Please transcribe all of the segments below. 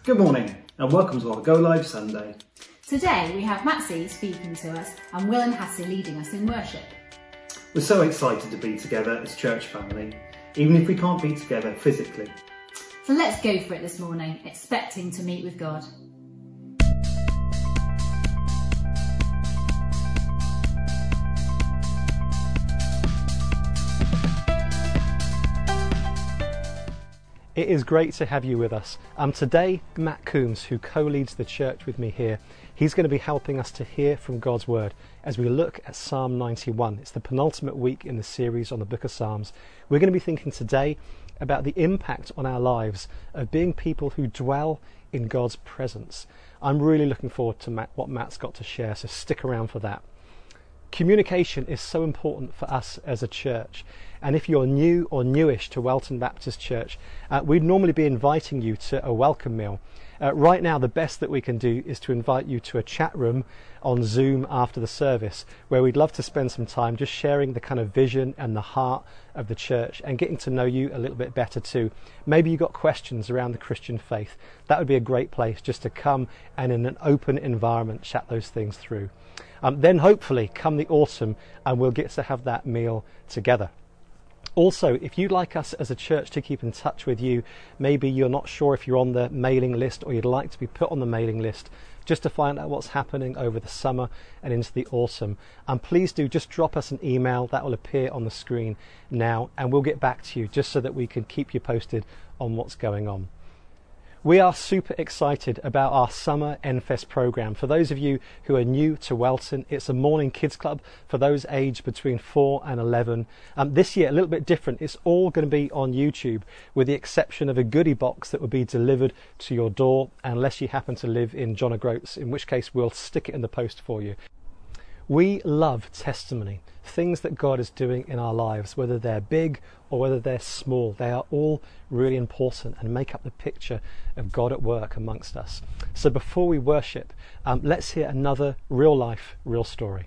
Good morning and welcome to our Go Live Sunday. Today we have Matsy speaking to us and Will and Hassie leading us in worship. We're so excited to be together as church family, even if we can't be together physically. So let's go for it this morning, expecting to meet with God. It is great to have you with us. Today, Matt Coombs, who co-leads the church with me here, he's going to be helping us to hear from God's Word as we look at Psalm 91. It's the penultimate week in the series on the book of Psalms. We're going to be thinking today about the impact on our lives of being people who dwell in God's presence. I'm really looking forward to what Matt's got to share, so stick around for that. Communication is so important for us as a church, and if you're new or newish to Welton Baptist Church, we'd normally be inviting you to a welcome meal. Right now the best that we can do is to invite you to a chat room on Zoom after the service, where we'd love to spend some time just sharing the kind of vision and the heart of the church and getting to know you a little bit better too. Maybe you've got questions around the Christian faith. That would be a great place just to come and in an open environment chat those things through. Then hopefully come the autumn and we'll get to have that meal together. Also, if you'd like us as a church to keep in touch with you, maybe you're not sure if you're on the mailing list or you'd like to be put on the mailing list just to find out what's happening over the summer and into the autumn, please do just drop us an email. That will appear on the screen now and we'll get back to you just so that we can keep you posted on what's going on. We are super excited about our Summer NFES programme. For those of you who are new to Welton, it's a morning kids club for those aged between 4 and 11. This year, a little bit different. It's all going to be on YouTube, with the exception of a goodie box that will be delivered to your door, unless you happen to live in John O'Groats, in which case we'll stick it in the post for you. We love testimony, things that God is doing in our lives, whether they're big or whether they're small. They are all really important and make up the picture of God at work amongst us. So before we worship, let's hear another real life, real story.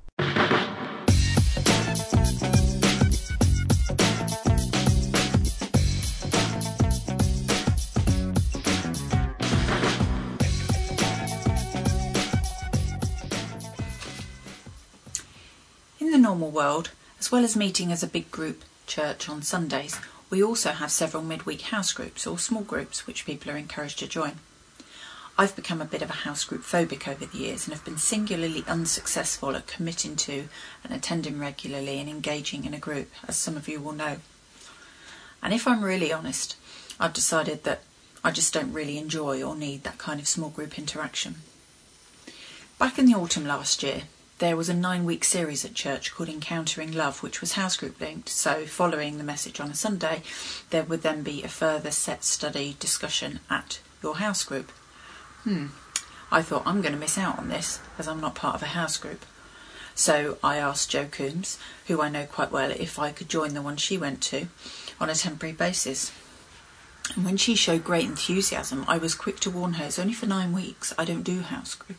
In the normal world, as well as meeting as a big group church on Sundays, we also have several midweek house groups or small groups which people are encouraged to join. I've become a bit of a house group phobic over the years and have been singularly unsuccessful at committing to and attending regularly and engaging in a group, as some of you will know. And if I'm really honest, I've decided that I just don't really enjoy or need that kind of small group interaction. Back in the autumn last year, there was a 9-week series at church called Encountering Love, which was house group linked. So following the message on a Sunday, there would then be a further set study discussion at your house group. I thought, I'm going to miss out on this as I'm not part of a house group. So I asked Jo Coombs, who I know quite well, if I could join the one she went to on a temporary basis. And when she showed great enthusiasm, I was quick to warn her, it's only for 9 weeks, I don't do house group.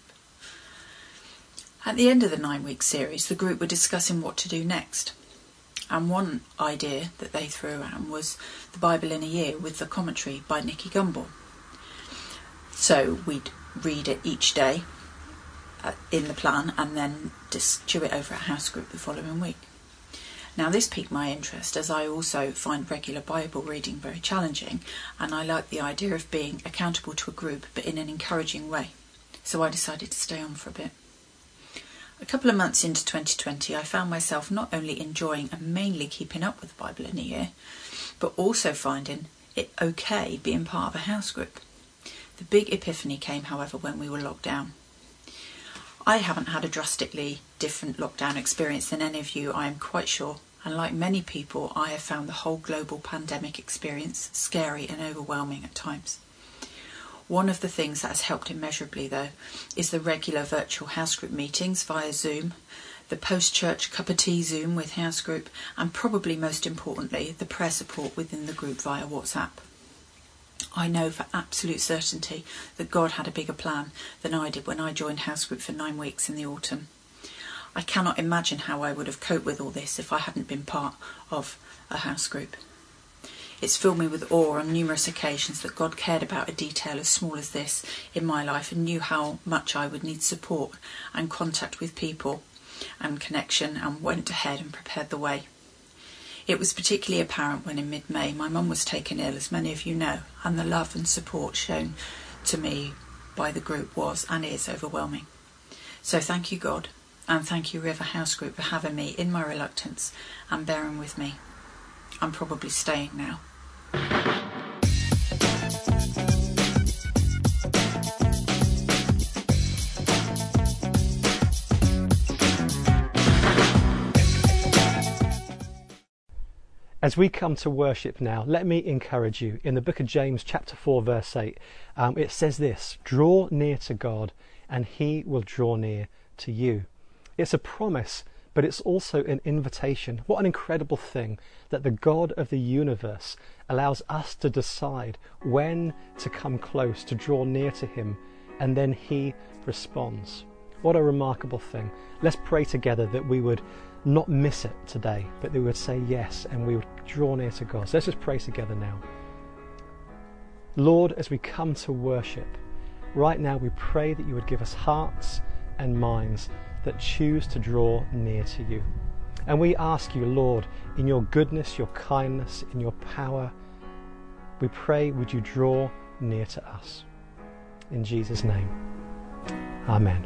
At the end of the 9-week series, the group were discussing what to do next. And one idea that they threw around was the Bible in a year with the commentary by Nicky Gumbel. So we'd read it each day in the plan and then just chew it over at house group the following week. Now this piqued my interest, as I also find regular Bible reading very challenging, and I like the idea of being accountable to a group but in an encouraging way. So I decided to stay on for a bit. A couple of months into 2020, I found myself not only enjoying and mainly keeping up with the Bible in a year, but also finding it okay being part of a house group. The big epiphany came, however, when we were locked down. I haven't had a drastically different lockdown experience than any of you, I am quite sure, and like many people, I have found the whole global pandemic experience scary and overwhelming at times. One of the things that has helped immeasurably, though, is the regular virtual house group meetings via Zoom, the post-church cup of tea Zoom with house group, and probably most importantly, the prayer support within the group via WhatsApp. I know for absolute certainty that God had a bigger plan than I did when I joined house group for 9 weeks in the autumn. I cannot imagine how I would have coped with all this if I hadn't been part of a house group. It's filled me with awe on numerous occasions that God cared about a detail as small as this in my life and knew how much I would need support and contact with people and connection, and went ahead and prepared the way. It was particularly apparent when in mid-May my mum was taken ill, as many of you know, and the love and support shown to me by the group was and is overwhelming. So thank you, God, and thank you, River House Group, for having me in my reluctance and bearing with me. I'm probably staying now. As we come to worship now, let me encourage you. In the book of James chapter 4 verse 8, it says this: draw near to God and he will draw near to you. It's a promise, but it's also an invitation. What an incredible thing that the God of the universe allows us to decide when to come close, to draw near to him, and then he responds. What a remarkable thing. Let's pray together that we would not miss it today, but that we would say yes and we would draw near to God. So let's just pray together now. Lord, as we come to worship, right now we pray that you would give us hearts and minds that choose to draw near to you. And we ask you, Lord, in your goodness, your kindness, in your power, we pray, would you draw near to us? In Jesus' name, amen.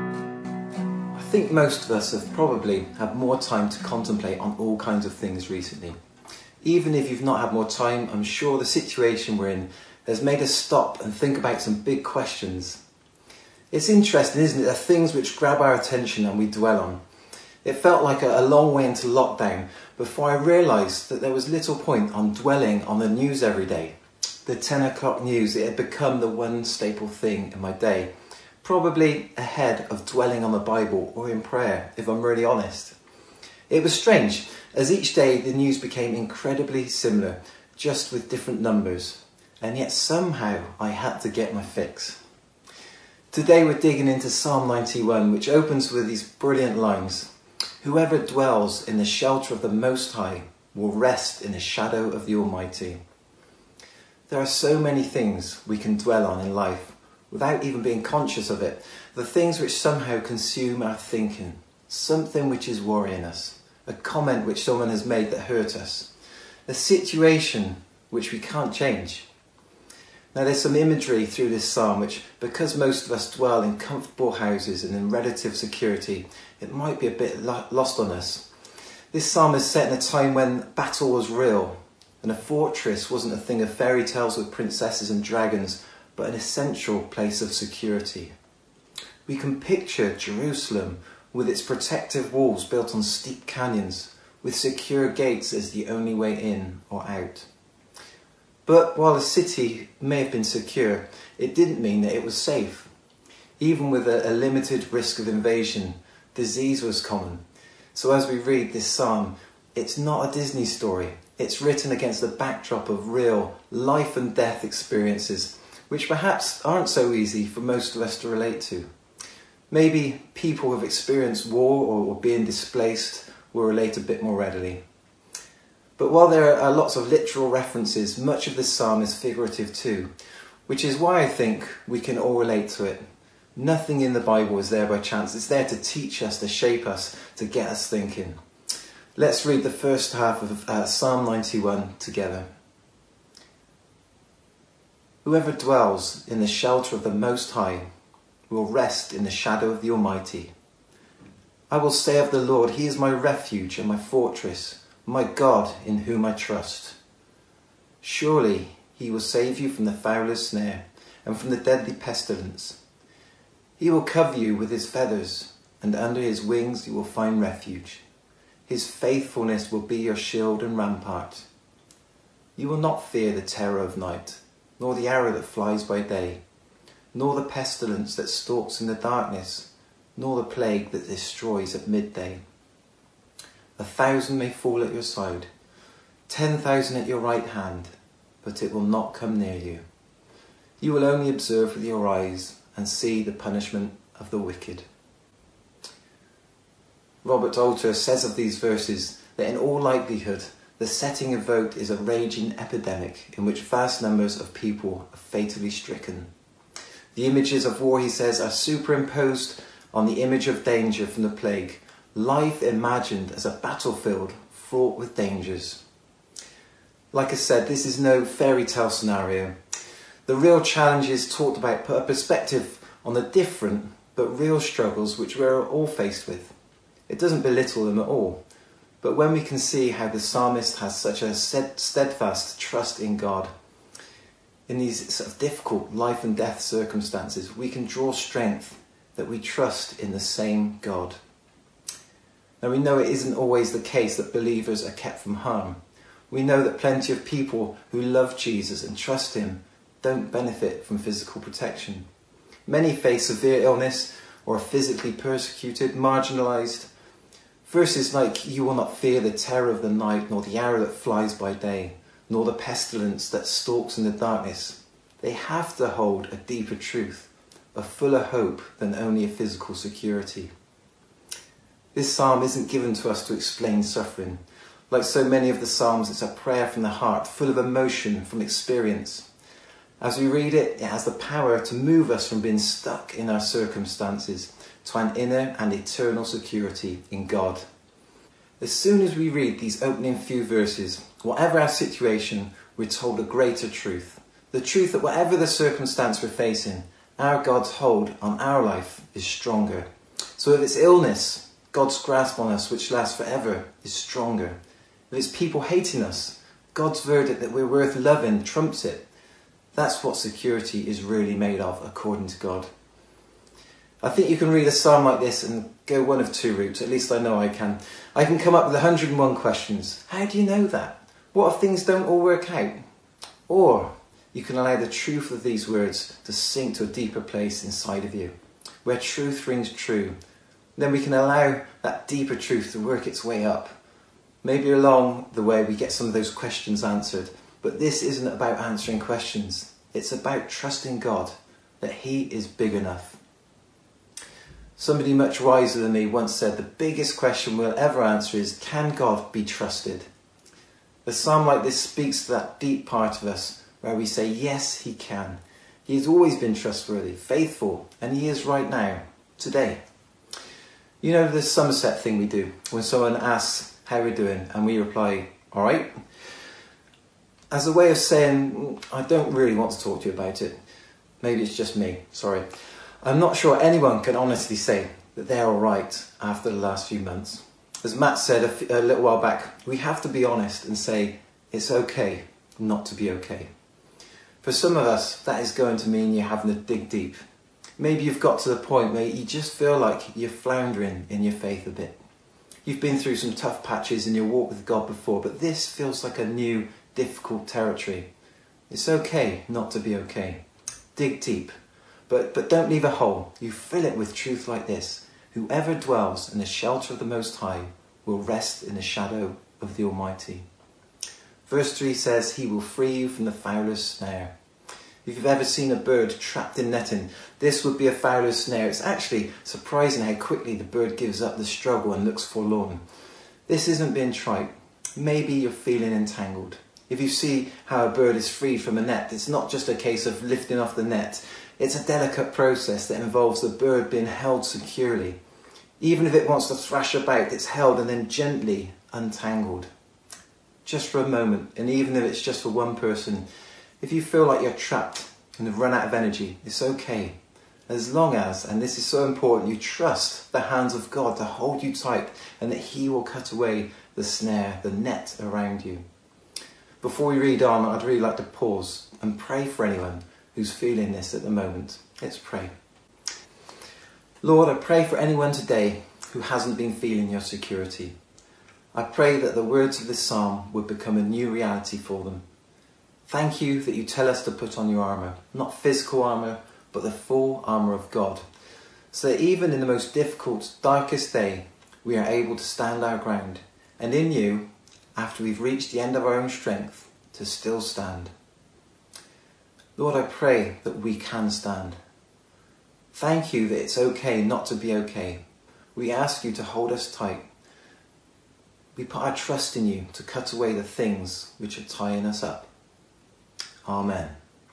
I think most of us have probably had more time to contemplate on all kinds of things recently. Even if you've not had more time, I'm sure the situation we're in has made us stop and think about some big questions. It's interesting, isn't it? There are things which grab our attention and we dwell on. It felt like a long way into lockdown before I realised that there was little point on dwelling on the news every day. The 10 o'clock news, it had become the one staple thing in my day. Probably ahead of dwelling on the Bible or in prayer, if I'm really honest. It was strange, as each day the news became incredibly similar, just with different numbers, and yet somehow I had to get my fix. Today we're digging into Psalm 91, which opens with these brilliant lines: whoever dwells in the shelter of the Most High will rest in the shadow of the Almighty. There are so many things we can dwell on in life, without even being conscious of it, the things which somehow consume our thinking, something which is worrying us, a comment which someone has made that hurt us, a situation which we can't change. Now there's some imagery through this psalm which, because most of us dwell in comfortable houses and in relative security, it might be a bit lost on us. This psalm is set in a time when battle was real, and a fortress wasn't a thing of fairy tales with princesses and dragons, but an essential place of security. We can picture Jerusalem with its protective walls built on steep canyons, with secure gates as the only way in or out. But while the city may have been secure, it didn't mean that it was safe. Even with a limited risk of invasion, disease was common. So as we read this psalm, it's not a Disney story. It's written against the backdrop of real life and death experiences, which perhaps aren't so easy for most of us to relate to. Maybe people who have experienced war or being displaced will relate a bit more readily. But while there are lots of literal references, much of this psalm is figurative too, which is why I think we can all relate to it. Nothing in the Bible is there by chance. It's there to teach us, to shape us, to get us thinking. Let's read the first half of Psalm 91 together. Whoever dwells in the shelter of the Most High will rest in the shadow of the Almighty. I will say of the Lord, he is my refuge and my fortress, my God in whom I trust. Surely he will save you from the fowler's snare and from the deadly pestilence. He will cover you with his feathers, and under his wings you will find refuge. His faithfulness will be your shield and rampart. You will not fear the terror of night, nor the arrow that flies by day, nor the pestilence that stalks in the darkness, nor the plague that destroys at midday. 1,000 may fall at your side, 10,000 at your right hand, but it will not come near you. You will only observe with your eyes and see the punishment of the wicked. Robert Alter says of these verses that in all likelihood The setting evoked is a raging epidemic in which vast numbers of people are fatally stricken. The images of war, he says, are superimposed on the image of danger from the plague, life imagined as a battlefield fraught with dangers. Like I said, this is no fairy tale scenario. The real challenges talked about put a perspective on the different but real struggles which we're all faced with. It doesn't belittle them at all. But when we can see how the psalmist has such a steadfast trust in God, in these sort of difficult life and death circumstances, we can draw strength that we trust in the same God. Now we know it isn't always the case that believers are kept from harm. We know that plenty of people who love Jesus and trust him don't benefit from physical protection. Many face severe illness or are physically persecuted, marginalised. Verses like, "You will not fear the terror of the night, nor the arrow that flies by day, nor the pestilence that stalks in the darkness," they have to hold a deeper truth, a fuller hope than only a physical security. This psalm isn't given to us to explain suffering. Like so many of the psalms, it's a prayer from the heart, full of emotion from experience. As we read it, it has the power to move us from being stuck in our circumstances to an inner and eternal security in God. As soon as we read these opening few verses, whatever our situation, we're told a greater truth. The truth that whatever the circumstance we're facing, our God's hold on our life is stronger. So if it's illness, God's grasp on us, which lasts forever, is stronger. If it's people hating us, God's verdict that we're worth loving trumps it. That's what security is really made of, according to God. I think you can read a psalm like this and go one of two routes. At least I know I can. I can come up with 101 questions. How do you know that? What if things don't all work out? Or you can allow the truth of these words to sink to a deeper place inside of you, where truth rings true. Then we can allow that deeper truth to work its way up. Maybe along the way we get some of those questions answered, but this isn't about answering questions. It's about trusting God, that he is big enough. Somebody much wiser than me once said, the biggest question we'll ever answer is, can God be trusted? A psalm like this speaks to that deep part of us where we say, yes, he can. He has always been trustworthy, faithful, and he is right now, today. You know the Somerset thing we do, when someone asks how we're doing and we reply, all right? As a way of saying, I don't really want to talk to you about it. Maybe it's just me, sorry. I'm not sure anyone can honestly say that they're all right after the last few months. As Matt said a little while back, we have to be honest and say it's okay not to be okay. For some of us, that is going to mean you're having to dig deep. Maybe you've got to the point where you just feel like you're floundering in your faith a bit. You've been through some tough patches in your walk with God before, but this feels like a new, difficult territory. It's okay not to be okay. Dig deep. But don't leave a hole. You fill it with truth like this. Whoever dwells in the shelter of the Most High will rest in the shadow of the Almighty. Verse 3 says, he will free you from the fowler's snare. If you've ever seen a bird trapped in netting, this would be a fowler's snare. It's actually surprising how quickly the bird gives up the struggle and looks forlorn. This isn't being trite. Maybe you're feeling entangled. If you see how a bird is freed from a net, it's not just a case of lifting off the net. It's a delicate process that involves the bird being held securely. Even if it wants to thrash about, it's held and then gently untangled. Just for a moment, and even if it's just for one person, if you feel like you're trapped and have run out of energy, it's okay. As long as, and this is so important, you trust the hands of God to hold you tight and that he will cut away the snare, the net around you. Before we read on, I'd really like to pause and pray for anyone who's feeling this at the moment. Let's pray. Lord, I pray for anyone today who hasn't been feeling your security. I pray that the words of this psalm would become a new reality for them. Thank you that you tell us to put on your armour, not physical armour, but the full armour of God, so that even in the most difficult, darkest day, we are able to stand our ground, and in you, after we've reached the end of our own strength, to still stand. Lord, I pray that we can stand. Thank you that it's okay not to be okay. We ask you to hold us tight. we put our trust in you to cut away the things which are tying us up. Amen.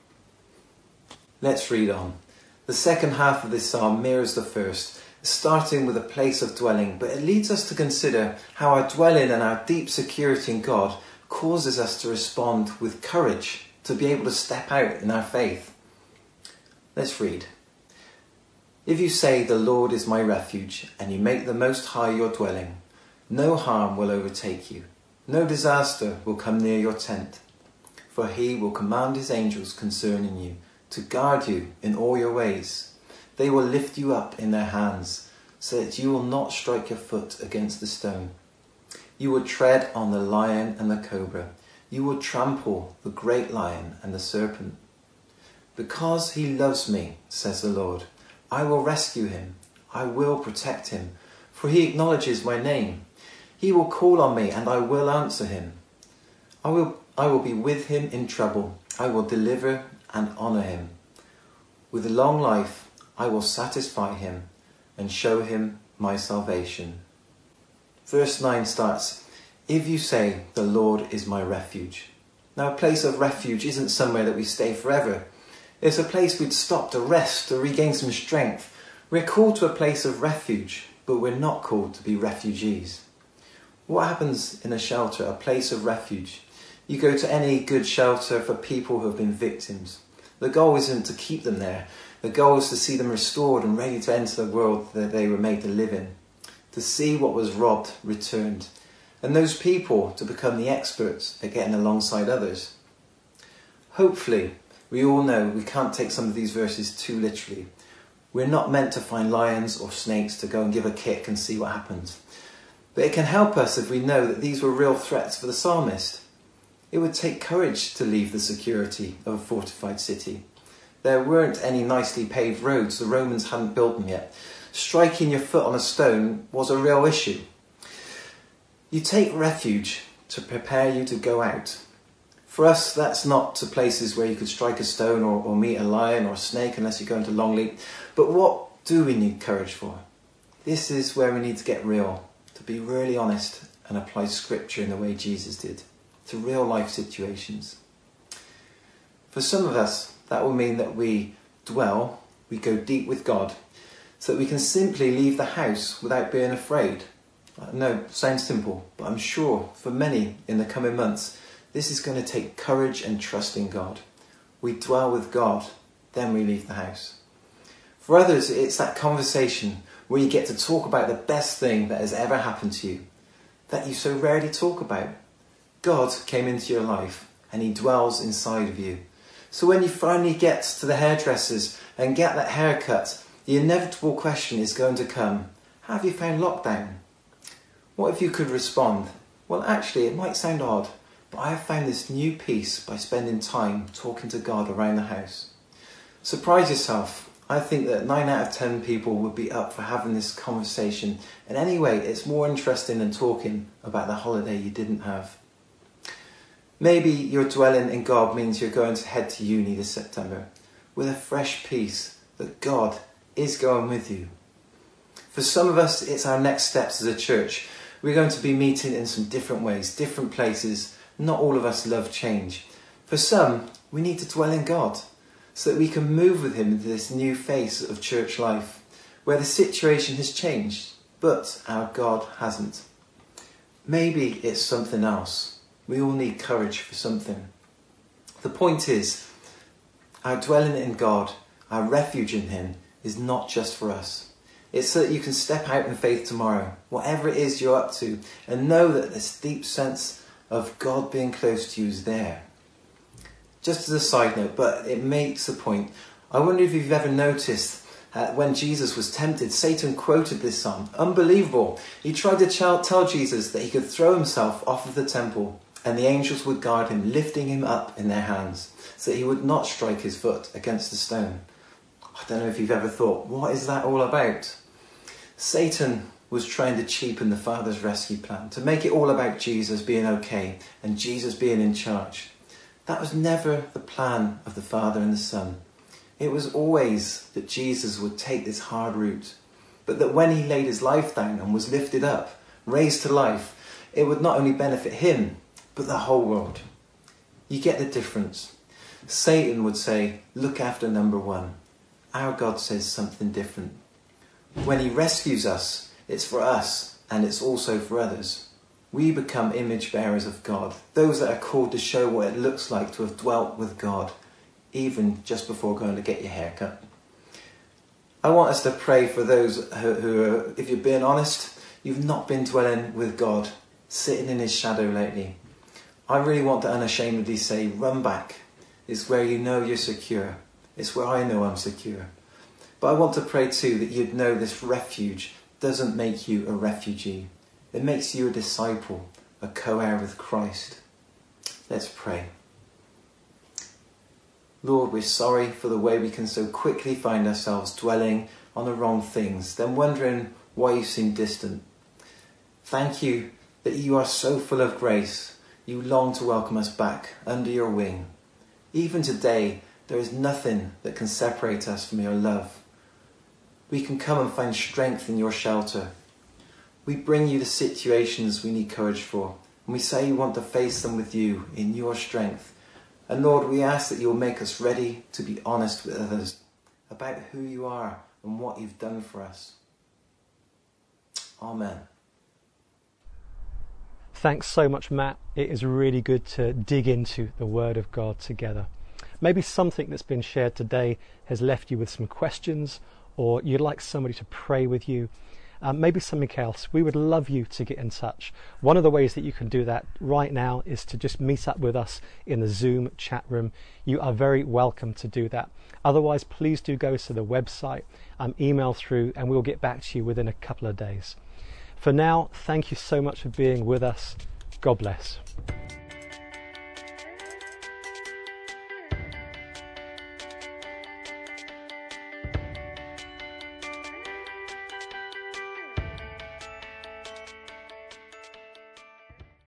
Let's read on. The second half of this psalm mirrors the first, starting with a place of dwelling, but it leads us to consider how our dwelling and our deep security in God causes us to respond with courage, to be able to step out in our faith. Let's read. If you say, the Lord is my refuge, and you make the Most High your dwelling, no harm will overtake you, no disaster will come near your tent. For he will command his angels concerning you, to guard you in all your ways. They will lift you up in their hands, so that you will not strike your foot against the stone. You will tread on the lion and the cobra. You will trample the great lion and the serpent. Because he loves me, says the Lord, I will rescue him. I will protect him, for he acknowledges my name. He will call on me, and I will answer him. I will be with him in trouble. I will deliver and honour him. With a long life I will satisfy him and show him my salvation. Verse 9 starts, if you say, the Lord is my refuge. Now, a place of refuge isn't somewhere that we stay forever. It's a place we'd stop to rest, to regain some strength. We're called to a place of refuge, but we're not called to be refugees. What happens in a shelter, a place of refuge? You go to any good shelter for people who have been victims. The goal isn't to keep them there. The goal is to see them restored and ready to enter the world that they were made to live in. To see what was robbed returned. And those people to become the experts at getting alongside others. Hopefully, we all know we can't take some of these verses too literally. We're not meant to find lions or snakes to go and give a kick and see what happens. But it can help us if we know that these were real threats for the psalmist. It would take courage to leave the security of a fortified city. There weren't any nicely paved roads, the Romans hadn't built them yet. Striking your foot on a stone was a real issue. You take refuge to prepare you to go out. For us, that's not to places where you could strike a stone or meet a lion or a snake unless you go into Longleat. But what do we need courage for? This is where we need to get real, to be really honest and apply scripture in the way Jesus did, to real life situations. For some of us, that will mean that we dwell, we go deep with God, so that we can simply leave the house without being afraid. I know, sounds simple, but I'm sure for many in the coming months, this is going to take courage and trust in God. We dwell with God, then we leave the house. For others, it's that conversation where you get to talk about the best thing that has ever happened to you, that you so rarely talk about. God came into your life and he dwells inside of you. So when you finally get to the hairdressers and get that haircut, the inevitable question is going to come, have you found lockdown? What if you could respond, well actually it might sound odd, but I have found this new peace by spending time talking to God around the house. Surprise yourself. I think that 9 out of 10 people would be up for having this conversation. And anyway, it's more interesting than talking about the holiday you didn't have. Maybe your dwelling in God means you're going to head to uni this September with a fresh peace that God is going with you. For some of us, it's our next steps as a church. We're going to be meeting in some different ways, different places. Not all of us love change. For some, we need to dwell in God so that we can move with him into this new phase of church life where the situation has changed, but our God hasn't. Maybe it's something else. We all need courage for something. The point is, our dwelling in God, our refuge in him, is not just for us. It's so that you can step out in faith tomorrow, whatever it is you're up to, and know that this deep sense of God being close to you is there. Just as a side note, but it makes a point, I wonder if you've ever noticed when Jesus was tempted, Satan quoted this psalm. Unbelievable. He tried to tell Jesus that he could throw himself off of the temple and the angels would guard him, lifting him up in their hands so that he would not strike his foot against a stone. I don't know if you've ever thought, what is that all about? Satan was trying to cheapen the Father's rescue plan, to make it all about Jesus being okay and Jesus being in charge. That was never the plan of the Father and the Son. It was always that Jesus would take this hard route, but that when he laid his life down and was lifted up, raised to life, it would not only benefit him, but the whole world. You get the difference. Satan would say, look after number one. Our God says something different. When he rescues us, it's for us and it's also for others. We become image bearers of God, those that are called to show what it looks like to have dwelt with God, even just before going to get your hair cut. I want us to pray for those who are, if you're being honest, you've not been dwelling with God, sitting in his shadow lately. I really want to unashamedly say, run back. It's where you know you're secure. It's where I know I'm secure. But I want to pray too that you'd know this refuge doesn't make you a refugee. It makes you a disciple, a co-heir with Christ. Let's pray. Lord, we're sorry for the way we can so quickly find ourselves dwelling on the wrong things, then wondering why you seem distant. Thank you that you are so full of grace. You long to welcome us back under your wing. Even today, there is nothing that can separate us from your love. We can come and find strength in your shelter. We bring you the situations we need courage for, and we say we want to face them with you in your strength. And Lord, we ask that you'll make us ready to be honest with others about who you are and what you've done for us. Amen. Thanks so much, Matt. It is really good to dig into the Word of God together. Maybe something that's been shared today has left you with some questions, or you'd like somebody to pray with you. Maybe something else. We would love you to get in touch. One of the ways that you can do that right now is to just meet up with us in the Zoom chat room. You are very welcome to do that. Otherwise, please do go to the website, email through, and we'll get back to you within a couple of days. For now, thank you so much for being with us. God bless.